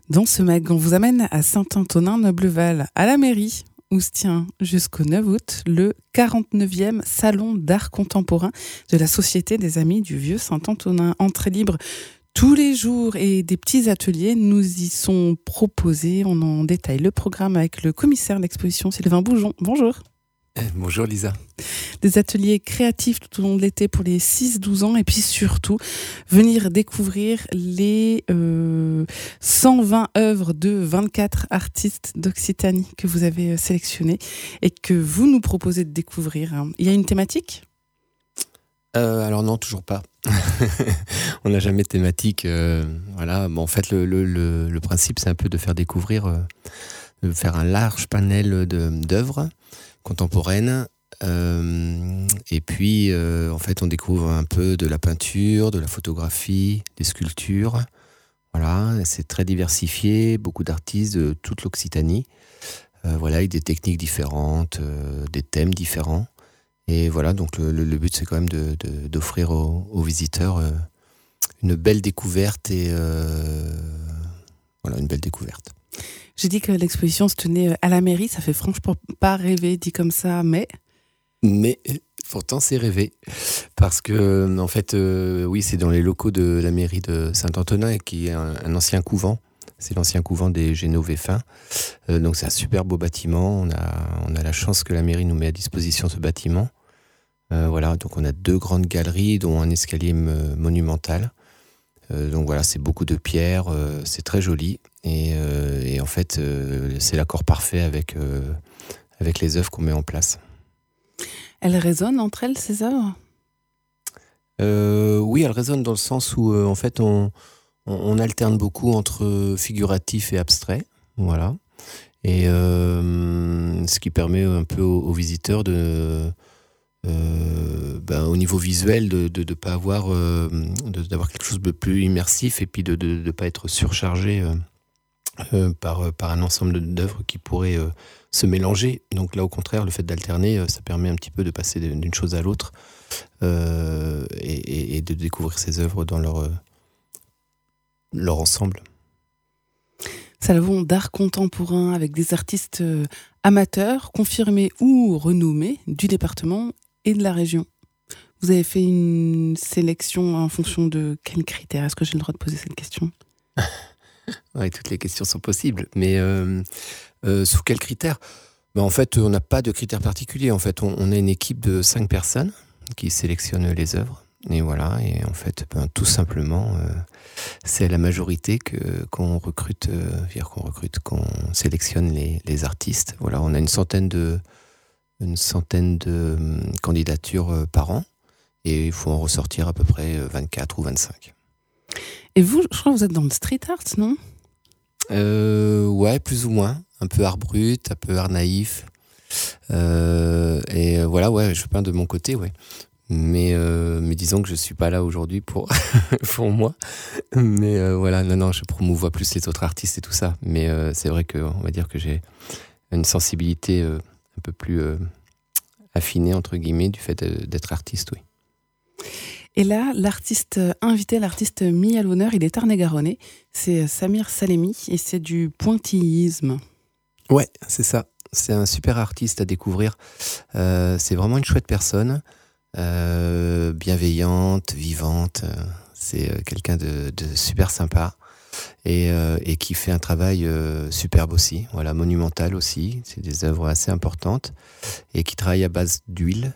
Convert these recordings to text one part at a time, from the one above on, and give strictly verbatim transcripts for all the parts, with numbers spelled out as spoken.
Dans ce mag, on vous amène à Saint-Antonin-Nobleval, à la mairie, où se tient jusqu'au neuf août le quarante-neuvième Salon d'art contemporain de la Société des Amis du Vieux Saint-Antonin. Entrée libre tous les jours et des petits ateliers nous y sont proposés. On en détaille le programme avec le commissaire de l'exposition, Sylvain Boujon. Bonjour. Bonjour Lisa. Des ateliers créatifs tout au long de l'été pour les six douze ans et puis surtout venir découvrir les euh, cent vingt œuvres de vingt-quatre artistes d'Occitanie que vous avez sélectionnées et que vous nous proposez de découvrir. Il y a une thématique ? euh, Alors non, toujours pas. On n'a jamais de thématique. Euh, voilà. Bon, en fait, le, le, le, le principe, c'est un peu de faire découvrir, euh, de faire un large panel de, d'œuvres contemporaines. Euh, et puis, euh, en fait, on découvre un peu de la peinture, de la photographie, des sculptures. Voilà, c'est très diversifié, beaucoup d'artistes de toute l'Occitanie. Euh, voilà, avec des techniques différentes, euh, des thèmes différents. Et voilà, donc le, le, le but, c'est quand même de, de, d'offrir aux, aux visiteurs euh, une belle découverte et euh, voilà, une belle découverte. J'ai dit que l'exposition se tenait à la mairie, ça fait franchement pas rêver dit comme ça, mais... Mais pourtant c'est rêvé, parce que en fait, euh, oui, c'est dans les locaux de la mairie de Saint-Antonin, qui est un, un ancien couvent. C'est l'ancien couvent des Génovéfins. Euh, donc c'est un super beau bâtiment. On a, on a la chance que la mairie nous met à disposition ce bâtiment. Euh, voilà, donc on a deux grandes galeries, dont un escalier m- monumental. Euh, donc voilà, c'est beaucoup de pierres, euh, c'est très joli. Et, euh, et en fait, euh, c'est l'accord parfait avec, euh, avec les œuvres qu'on met en place. Elles résonnent entre elles, ces œuvres ? euh, Oui, elles résonnent dans le sens où, euh, en fait, on, on, on alterne beaucoup entre figuratif et abstrait. Voilà. Et euh, ce qui permet un peu aux, aux visiteurs de... Euh, ben, au niveau visuel, de ne pas avoir, euh, de, d'avoir quelque chose de plus immersif et puis de ne pas être surchargé euh, euh, par, par un ensemble d'œuvres qui pourraient euh, se mélanger. Donc là, au contraire, le fait d'alterner, euh, ça permet un petit peu de passer d'une chose à l'autre euh, et, et, et de découvrir ces œuvres dans leur, euh, leur ensemble. Salon d'art contemporain avec des artistes euh, amateurs, confirmés ou renommés du département et de la région. Vous avez fait une sélection en fonction de quels critères ? Est-ce que j'ai le droit de poser cette question ? Oui, toutes les questions sont possibles. Mais euh, euh, sous quels critères ? Ben, en fait, on n'a pas de critères particuliers. En fait, on, on est une équipe de cinq personnes qui sélectionnent les œuvres. Et voilà, et en fait, ben, tout simplement, euh, c'est la majorité que, qu'on recrute, euh, dire qu'on recrute, qu'on sélectionne les, les artistes. Voilà, on a une centaine de, une centaine de euh, candidatures euh, par an, et il faut en ressortir à peu près vingt-quatre ou vingt-cinq. Et vous, je crois que vous êtes dans le street art, non ? euh, Ouais, plus ou moins. Un peu art brut, un peu art naïf. Euh, et voilà, ouais, je peins de mon côté, ouais. Mais, euh, mais disons que je suis pas là aujourd'hui pour, pour moi. Mais euh, voilà, non, non, je promouvois plus les autres artistes et tout ça. Mais euh, c'est vrai qu'on va dire que j'ai une sensibilité euh, un peu plus euh, affinée, entre guillemets, du fait de, d'être artiste, oui. Et là, l'artiste invité, l'artiste mis à l'honneur, il est tarn-et-garonnais. C'est Samir Salemi et c'est du pointillisme. Ouais, c'est ça. C'est un super artiste à découvrir. Euh, c'est vraiment une chouette personne. Euh, bienveillante, vivante, euh, c'est euh, quelqu'un de, de super sympa et, euh, et qui fait un travail euh, superbe aussi, voilà, monumental aussi, c'est des œuvres assez importantes et qui travaille à base d'huile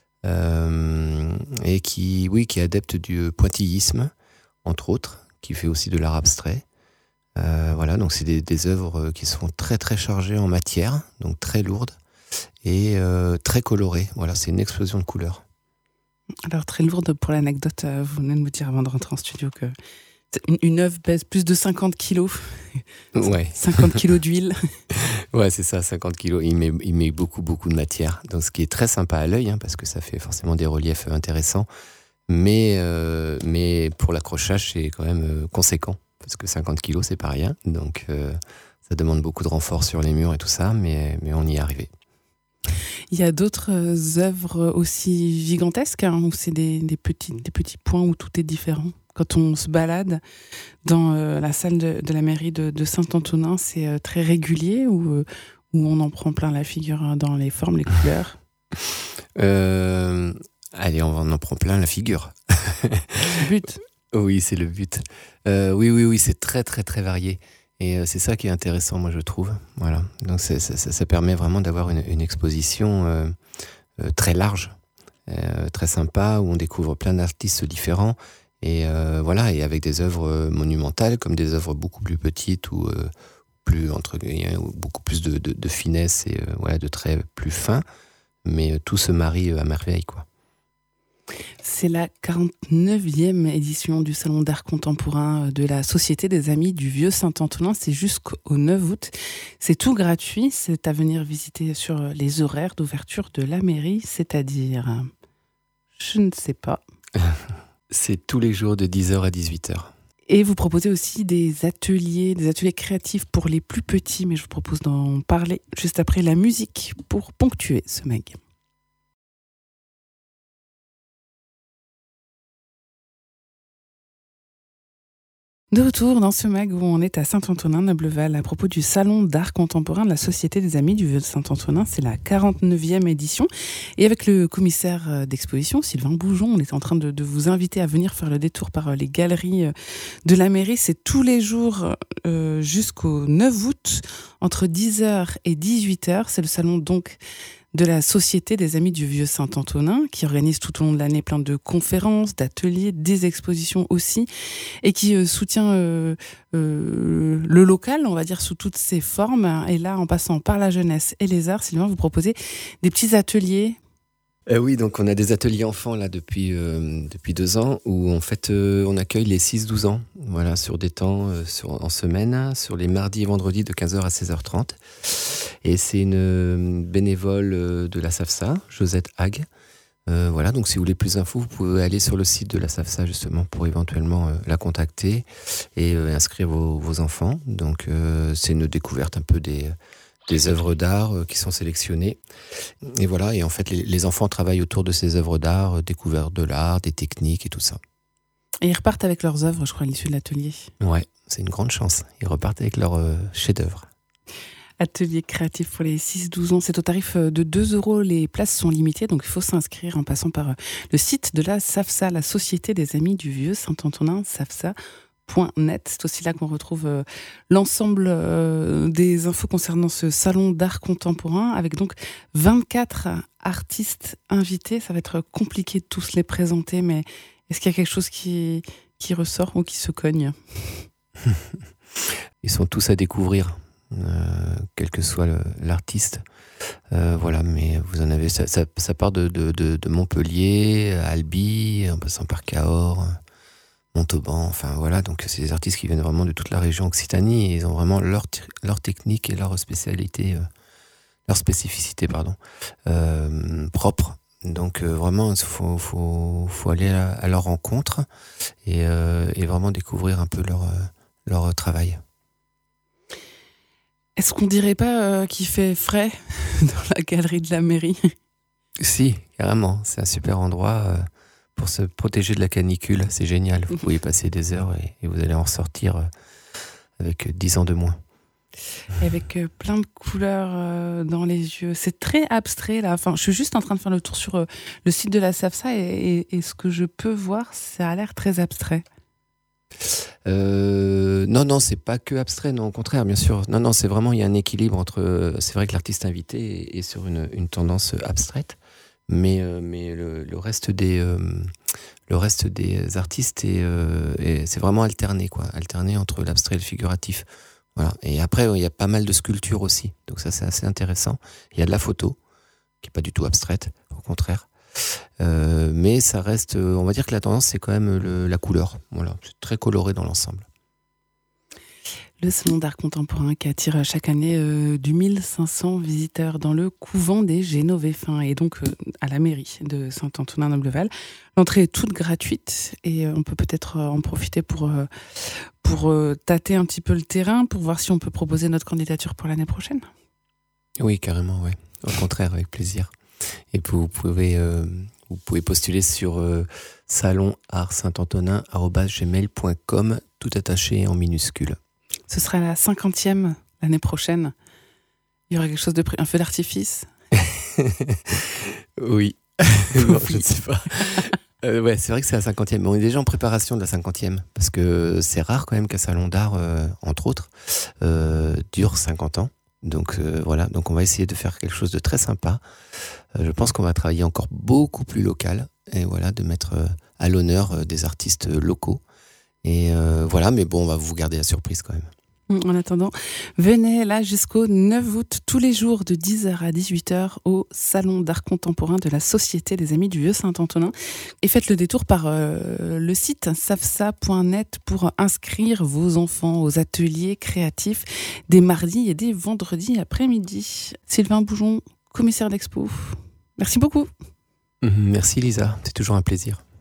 euh, et qui, oui, qui est adepte du pointillisme, entre autres, qui fait aussi de l'art abstrait. Euh, voilà, donc c'est des, des œuvres qui sont très très chargées en matière, donc très lourdes et euh, très colorées. Voilà, c'est une explosion de couleurs. Alors, très lourde pour l'anecdote, vous venez de me dire avant de rentrer en studio que une, une œuvre pèse plus de cinquante kilos. Ouais. cinquante kilos d'huile. Ouais, c'est ça, cinquante kilos. Il met, il met beaucoup, beaucoup de matière. Donc, ce qui est très sympa à l'œil, hein, parce que ça fait forcément des reliefs intéressants. Mais, euh, mais pour l'accrochage, c'est quand même euh, conséquent. Parce que cinquante kilos, c'est pas rien. Donc, euh, ça demande beaucoup de renfort sur les murs et tout ça, mais, mais on y est arrivé. Il y a d'autres œuvres aussi gigantesques, hein, où c'est des, des, petits, des petits points où tout est différent. quand on se balade dans euh, la salle de, de la mairie de, de Saint-Antonin, c'est euh, très régulier ou, euh, ou on en prend plein la figure hein, dans les formes, les couleurs euh, Allez, on en prend plein la figure. C'est le but. Oui, c'est le but. Euh, oui, oui, oui, c'est très, très, très varié. Et euh, c'est ça qui est intéressant, moi, je trouve. Voilà. Donc, c'est, ça, ça permet vraiment d'avoir une, une exposition euh, euh, très large, euh, très sympa, où on découvre plein d'artistes différents. Et euh, voilà, et avec des œuvres monumentales, comme des œuvres beaucoup plus petites ou euh, plus entre beaucoup plus de, de, de finesse et euh, voilà, de traits plus fins. Mais euh, tout se marie euh, à merveille, quoi. C'est la quarante-neuvième édition du Salon d'art contemporain de la Société des Amis du Vieux Saint-Antonin. C'est jusqu'au neuf août. C'est tout gratuit. C'est à venir visiter sur les horaires d'ouverture de la mairie, c'est-à-dire, je ne sais pas. C'est tous les jours de dix heures à dix-huit heures. Et vous proposez aussi des ateliers, des ateliers créatifs pour les plus petits, mais je vous propose d'en parler juste après la musique pour ponctuer ce mag. De retour dans ce mag où on est à Saint-Antonin-Nobleval à propos du Salon d'art contemporain de la Société des Amis du Vieux Saint-Antonin. C'est la quarante-neuvième édition. Et avec le commissaire d'exposition, Sylvain Boujon, on est en train de, de vous inviter à venir faire le détour par les galeries de la mairie. C'est tous les jours euh, jusqu'au neuf août, entre dix heures et dix-huit heures. C'est le salon donc de la Société des Amis du Vieux Saint-Antonin, qui organise tout au long de l'année plein de conférences, d'ateliers, des expositions aussi, et qui euh, soutient euh, euh, le local, on va dire, sous toutes ses formes. Et là, en passant par la jeunesse et les arts, Sylvain, vous proposez des petits ateliers. Euh, oui, donc on a des ateliers enfants là depuis, euh, depuis deux ans où en fait euh, on accueille les six douze ans, voilà, sur des temps euh, sur, en semaine, sur les mardis et vendredis de quinze heures à seize heures trente. Et c'est une bénévole euh, de la SAFSA, Josette Hague. Euh, voilà, donc si vous voulez plus d'infos, vous pouvez aller sur le site de la SAFSA justement pour éventuellement euh, la contacter et euh, inscrire vos, vos enfants. Donc euh, c'est une découverte un peu des... des œuvres d'art qui sont sélectionnées. Et voilà, et en fait, les, les enfants travaillent autour de ces œuvres d'art, découvertes de l'art, des techniques et tout ça. Et ils repartent avec leurs œuvres, je crois, à l'issue de l'atelier. Ouais, c'est une grande chance. Ils repartent avec leurs euh, chefs-d'œuvre. Atelier créatif pour les six douze ans. C'est au tarif de deux euros. Les places sont limitées, donc il faut s'inscrire en passant par le site de la SAFSA, la Société des Amis du Vieux Saint-Antonin, safsa point net. C'est aussi là qu'on retrouve euh, l'ensemble euh, des infos concernant ce salon d'art contemporain, avec donc vingt-quatre artistes invités. Ça va être compliqué de tous les présenter, mais est-ce qu'il y a quelque chose qui, qui ressort ou qui se cogne ? Ils sont tous à découvrir, euh, quel que soit le, l'artiste. Euh, voilà, mais vous en avez, ça, ça, ça part de, de, de, de Montpellier, Albi, en passant par Cahors, Montauban, enfin voilà, donc c'est des artistes qui viennent vraiment de toute la région Occitanie et ils ont vraiment leur, leur technique et leur spécialité, euh, leur spécificité, pardon, euh, propre. Donc euh, vraiment, il faut, faut, faut aller à, à leur rencontre et, euh, et vraiment découvrir un peu leur, leur travail. Est-ce qu'on dirait pas euh, qu'il fait frais dans la galerie de la mairie ? Si, carrément, c'est un super endroit euh, pour se protéger de la canicule, c'est génial. Vous pouvez y passer des heures et, et vous allez en ressortir euh, avec dix ans de moins. Et avec euh, plein de couleurs euh, dans les yeux. C'est très abstrait là. Enfin, je suis juste en train de faire le tour sur euh, le site de la SAFSA et, et, et ce que je peux voir, ça a l'air très abstrait. Euh, non, non, c'est pas que abstrait, non, au contraire, bien sûr. Non, non, c'est vraiment, il y a un équilibre entre. C'est vrai que l'artiste invité est, est sur une, une tendance abstraite, mais, euh, mais le, le, reste des, euh, le reste des artistes, est, euh, est, c'est vraiment alterné, quoi. Alterné entre l'abstrait et le figuratif. Voilà. Et après, il y a pas mal de sculptures aussi, donc ça, c'est assez intéressant. Il y a de la photo, qui n'est pas du tout abstraite, au contraire. Euh, mais ça reste, on va dire que la tendance c'est quand même le, la couleur, voilà, c'est très coloré dans l'ensemble. Le salon d'art contemporain qui attire chaque année euh, du mille cinq cents visiteurs dans le couvent des Génovéfins et donc euh, à la mairie de Saint-Antonin-Nobleval. L'entrée est toute gratuite et euh, on peut peut-être euh, en profiter pour, euh, pour euh, tâter un petit peu le terrain, pour voir si on peut proposer notre candidature pour l'année prochaine. Oui, carrément, oui. Au contraire, avec plaisir. Et vous pouvez, euh, vous pouvez postuler sur euh, salon art saint antonin arobase gmail point com, tout attaché en minuscule. Ce sera la cinquantième l'année prochaine. Il y aura quelque chose de pré... un feu d'artifice. Oui. Non, je ne sais pas. Euh, ouais, c'est vrai que c'est la cinquantième. On est déjà en préparation de la cinquantième, parce que c'est rare quand même qu'un salon d'art, euh, entre autres, euh, dure cinquante ans. Donc euh, voilà, donc on va essayer de faire quelque chose de très sympa. Euh, je pense qu'on va travailler encore beaucoup plus local, et voilà, de mettre euh, à l'honneur euh, des artistes locaux. Et euh, voilà, mais bon, on va vous garder la surprise quand même. En attendant, venez là jusqu'au neuf août, tous les jours de dix heures à dix-huit heures au Salon d'art contemporain de la Société des Amis du Vieux-Saint-Antonin. Et faites le détour par euh, le site safsa point net pour inscrire vos enfants aux ateliers créatifs des mardis et des vendredis après-midi. Sylvain Boujon, commissaire d'expo, merci beaucoup. Merci Lisa, c'est toujours un plaisir.